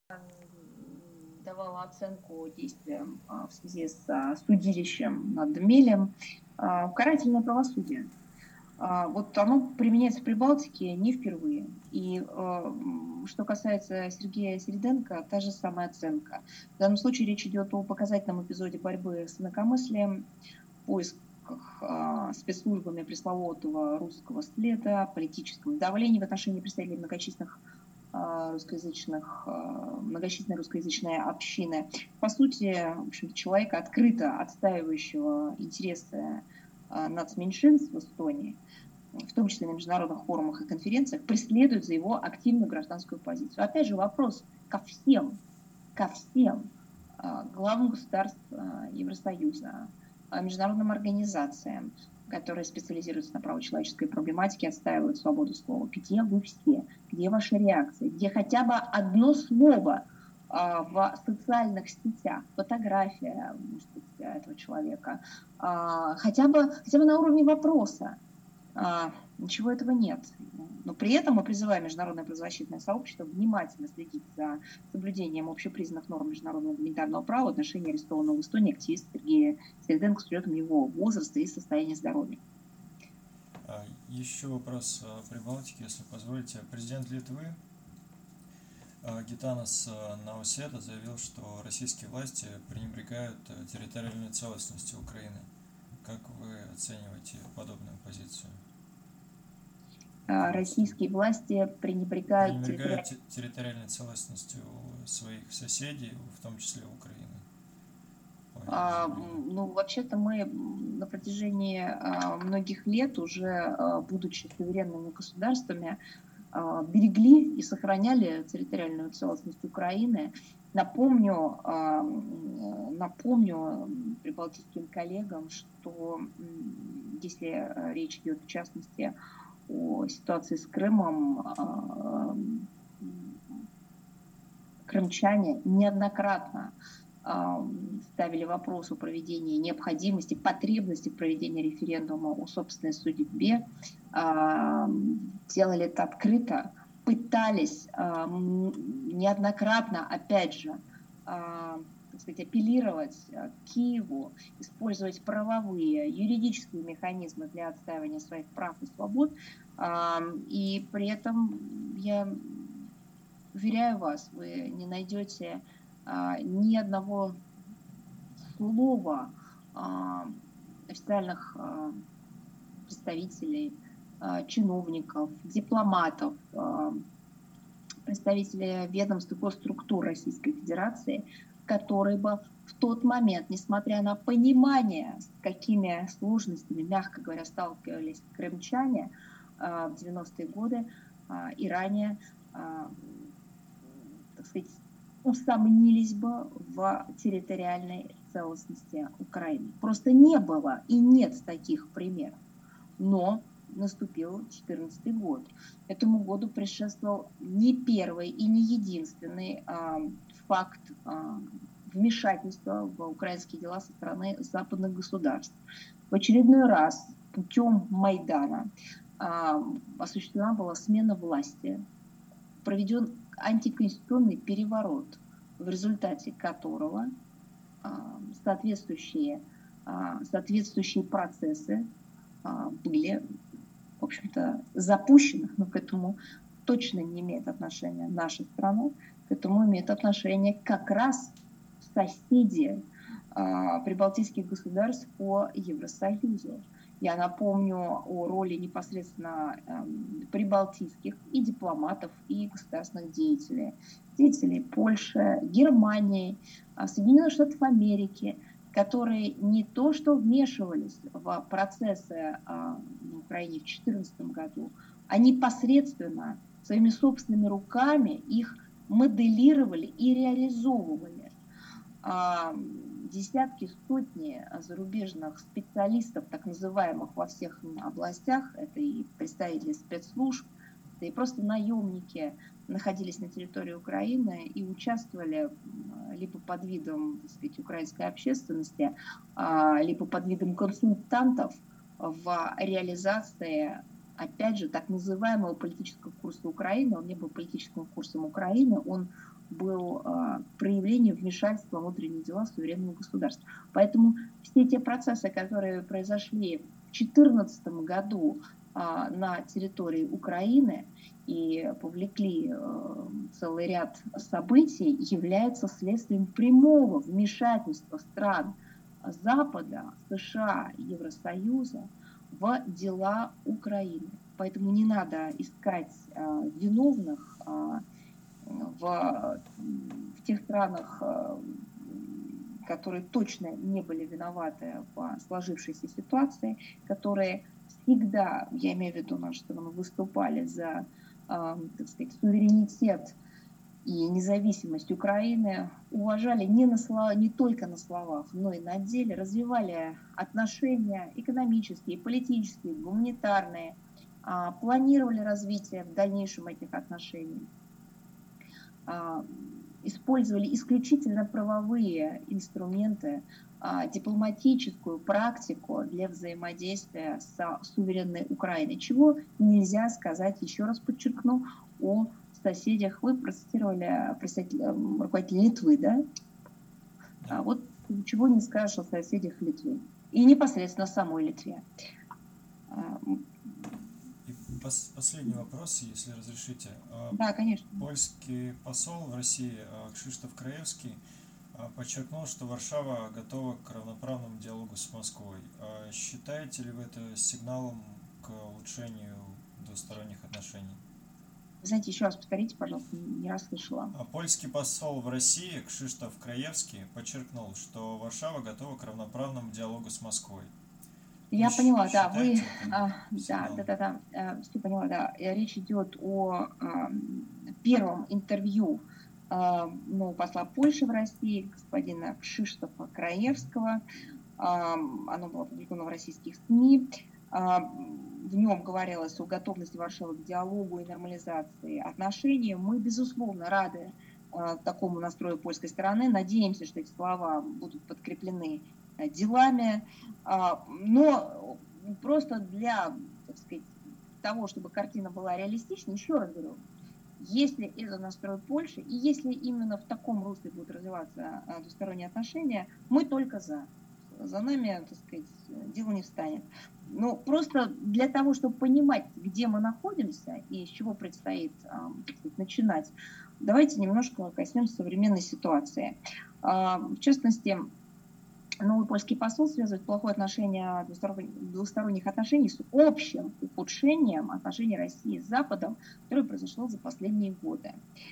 давала оценку действиям в связи с судилищем над Мелем в карательное правосудие. Вот оно применяется в Прибалтике не впервые. И что касается Сергея Середенко, та же самая оценка. В данном случае речь идет о показательном эпизоде борьбы с инакомыслием, поисках спецслужбами пресловутого русского следа, политического давления в отношении представителей многочисленной русскоязычной общины. По сути, в общем-то, человека, открыто отстаивающего интересы нацменьшинств в Эстонии, в том числе на международных форумах и конференциях, преследуют за его активную гражданскую позицию. Опять же, вопрос ко всем главам государств Евросоюза, международным организациям, которые специализируются на правочеловеческой проблематике, отстаивают свободу слова. Где вы все? Где ваши реакции? Где хотя бы одно слово в социальных сетях, фотография, может быть, этого человека, хотя бы на уровне вопроса? Ничего этого нет. Но при этом мы призываем международное правозащитное сообщество внимательно следить за соблюдением общепризнанных норм международного гуманитарного права в отношении арестованного в Эстонии активиста Сергея Середенко с учетом его возраста и состояния здоровья. Еще вопрос о Прибалтике, если позволите. Президент Литвы Гитанас Науседа заявил, что российские власти пренебрегают территориальной целостностью Украины. Как вы оцениваете подобную позицию? Российские власти пренебрегают территориальной целостностью своих соседей, в том числе Украины. Ну, вообще-то мы на протяжении многих лет уже, будучи суверенными государствами, берегли и сохраняли территориальную целостность Украины. Напомню прибалтийским коллегам, что если речь идет в частности о ситуации с Крымом, крымчане неоднократно ставили вопрос о проведении необходимости, потребности проведения референдума о собственной судьбе, делали это открыто, пытались неоднократно, опять же, так сказать, апеллировать к Киеву, использовать правовые, юридические механизмы для отстаивания своих прав и свобод. И при этом я уверяю вас, вы не найдете ни одного слова официальных представителей, чиновников, дипломатов, представителей ведомств и госструктур Российской Федерации, которые бы в тот момент, несмотря на понимание, с какими сложностями, мягко говоря, сталкивались крымчане в 90-е годы и ранее, так сказать, усомнились бы в территориальной целостности Украины. Просто не было и нет таких примеров. Но наступил 2014 год. Этому году предшествовал не первый и не единственный факт вмешательства в украинские дела со стороны западных государств. В очередной раз путем Майдана осуществлена была смена власти, проведен антиконституционный переворот, в результате которого соответствующие процессы были, в общем-то, запущены, но к этому точно не имеет отношения наша страна, к этому имеет отношение как раз соседи прибалтийских государств по Евросоюзу. Я напомню о роли непосредственно прибалтийских и дипломатов, и государственных деятелей Польши, Германии, Соединенных Штатов Америки, которые не то что вмешивались в процессы на Украине в 2014 году, а непосредственно своими собственными руками их моделировали и реализовывали. Десятки, сотни зарубежных специалистов, так называемых во всех областях, это и представители спецслужб, это и просто наемники, находились на территории Украины и участвовали либо под видом, так сказать, украинской общественности, либо под видом консультантов в реализации, опять же, так называемого политического курса Украины. Он не был политическим курсом Украины, он был проявлением вмешательства в внутренние дела суверенного государства. Поэтому все те процессы, которые произошли в 2014 году на территории Украины и повлекли целый ряд событий, являются следствием прямого вмешательства стран Запада, США, Евросоюза в дела Украины. Поэтому не надо искать виновных в тех странах, которые точно не были виноваты в сложившейся ситуации, которые всегда, я имею в виду нашу страну, выступали за, так сказать, суверенитет и независимость Украины, уважали не только на словах, но и на деле, развивали отношения экономические, политические, гуманитарные, планировали развитие в дальнейшем этих отношений, использовали исключительно правовые инструменты, дипломатическую практику для взаимодействия с суверенной Украиной, чего нельзя сказать, еще раз подчеркну, о соседях. Вы процитировали руководителя Литвы, да? Вот ничего не скажешь о соседях Литвы. И непосредственно самой Литве. И последний вопрос, если разрешите. Да, конечно. Польский посол в России Кшиштоф Краевский подчеркнул, что Варшава готова к равноправному диалогу с Москвой. Считаете ли вы это сигналом к улучшению двусторонних отношений? Знаете, еще раз повторите, пожалуйста, не расслышала. Польский посол в России Кшиштоф Краевский подчеркнул, что Варшава готова к равноправному диалогу с Москвой. Я поняла, да, вы, да, все поняла, да. Речь идет о первом интервью посла Польши в России, господина Кшиштофа Краевского. Оно было опубликовано в российских СМИ. В нем говорилось о готовности Варшавы к диалогу и нормализации отношений. Мы, безусловно, рады такому настрою польской стороны. Надеемся, что эти слова будут подкреплены делами. Но просто для, так сказать, того, чтобы картина была реалистичной, еще раз говорю, если это настрой Польши, и если именно в таком русле будут развиваться двусторонние отношения, мы только за. За нами, так сказать, дело не встанет. Но просто для того, чтобы понимать, где мы находимся и с чего предстоит, так сказать, начинать, давайте немножко коснемся современной ситуации. В частности, новый польский посол связывает плохое отношение двусторонних отношений с общим ухудшением отношений России с Западом, которое произошло за последние годы.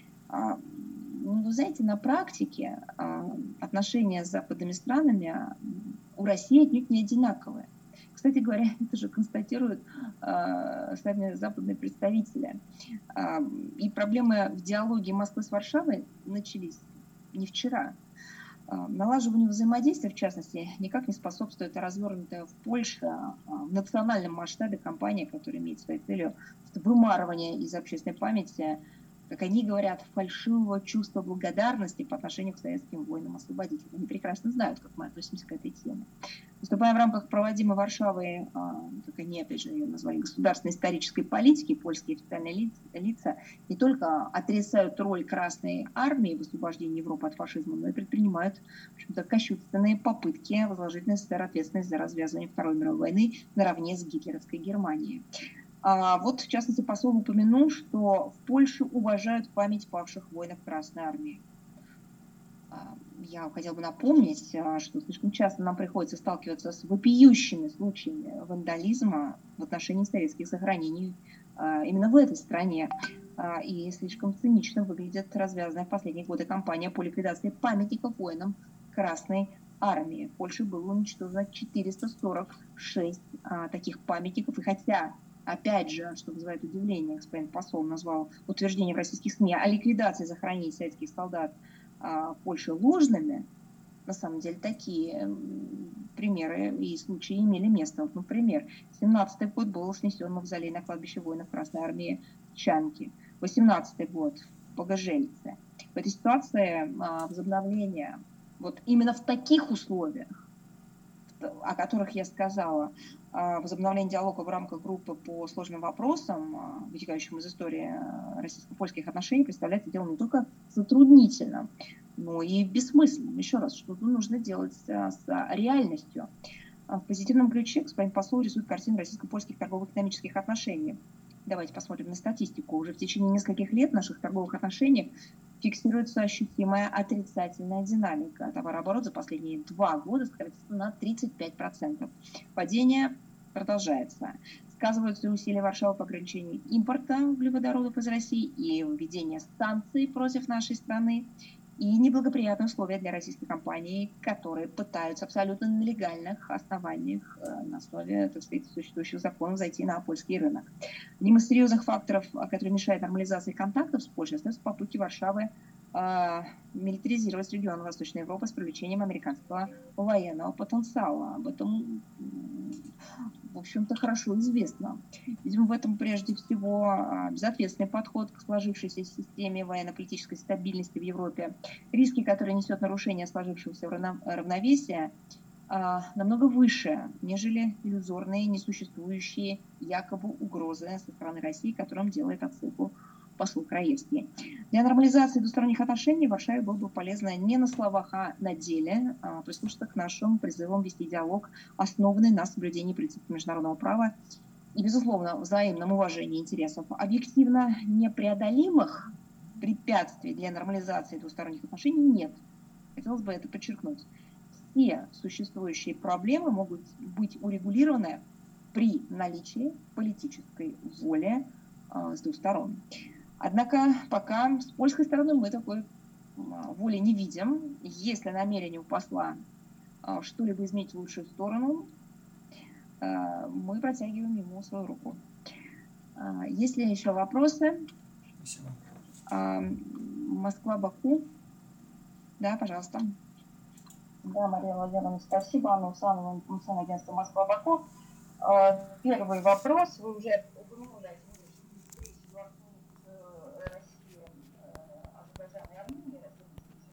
Вы знаете, на практике отношения с западными странами у России отнюдь не одинаковые. Кстати говоря, это же констатируют сами западные представители. И проблемы в диалоге Москвы с Варшавой начались не вчера. Налаживанию взаимодействия, в частности, никак не способствует развернутая в Польше в национальном масштабе кампания, которая имеет своей целью вымарывание из общественной памяти, как они говорят, фальшивого чувства благодарности по отношению к советским воинам-освободителям. Они прекрасно знают, как мы относимся к этой теме. Выступая в рамках проводимой Варшавой, как они, опять же, ее назвали, государственной исторической политики, польские официальные лица не только отрицают роль Красной Армии в освобождении Европы от фашизма, но и предпринимают, в общем-то, кощунственные попытки возложить на СССР ответственность за развязывание Второй мировой войны наравне с гитлеровской Германией. Вот, в частности, посол упомянул, что в Польше уважают память павших воинов Красной Армии. Я хотела бы напомнить, что слишком часто нам приходится сталкиваться с вопиющими случаями вандализма в отношении советских захоронений именно в этой стране. И слишком цинично выглядит развязанная в последние годы кампания по ликвидации памятников воинам Красной Армии. В Польше было уничтожено 446 таких памятников, и хотя, опять же, что вызывает удивление, господин посол назвал утверждение в российских СМИ о ликвидации захоронений советских солдат в Польше ложными, на самом деле такие примеры и случаи имели место. Вот, например, 17-й год был снесен мавзолей на кладбище воинов Красной Армии в Чанке, 18-й год в Погожельце. В этой ситуации возобновление вот именно в таких условиях, о которых я сказала, Возобновление диалога в рамках группы по сложным вопросам, вытекающим из истории российско-польских отношений, представляется делом не только затруднительным, но и бессмысленным. Еще раз, что-то нужно делать с реальностью. В позитивном ключе господин посол рисует картину российско-польских торгово-экономических отношений. Давайте посмотрим на статистику. Уже в течение нескольких лет в наших торговых отношениях фиксируется ощутимая отрицательная динамика. Товарооборот за последние 2 года сократился на 35%. Падение продолжается. Сказываются усилия Варшавы по ограничению импорта углеводородов из России и введение санкций против нашей страны, и неблагоприятные условия для российских компаний, которые пытаются абсолютно на легальных основаниях на основе, так сказать, существующих законов зайти на польский рынок. Одним из серьезных факторов, который мешает нормализации контактов с Польшей, остаются попытки Варшавы милитаризировать регион Восточной Европы с привлечением американского военного потенциала. Об этом, в общем-то, хорошо известно. Видимо, в этом прежде всего безответственный подход к сложившейся системе военно-политической стабильности в Европе, риски, которые несет нарушение сложившегося равновесия, намного выше, нежели иллюзорные, несуществующие якобы угрозы со стороны России, которым делает отсылку посол Краевский. Для нормализации двусторонних отношений Варшаве было бы полезно не на словах, а на деле прислушаться к нашим призывам вести диалог, основанный на соблюдении принципов международного права и, безусловно, взаимном уважении интересов объективно непреодолимых препятствий для нормализации двусторонних отношений нет. Хотелось бы это подчеркнуть. Все существующие проблемы могут быть урегулированы при наличии политической воли с двух сторон. Однако пока с польской стороны мы такой воли не видим. Если намерение у посла что-либо изменить в лучшую сторону, мы протягиваем ему свою руку. Есть ли еще вопросы? Спасибо. Москва-Баку. Да, пожалуйста. Да, Мария Владимировна, спасибо. Анна Усанова, информационное агентство Москва-Баку. Первый вопрос. Вы уже упомянули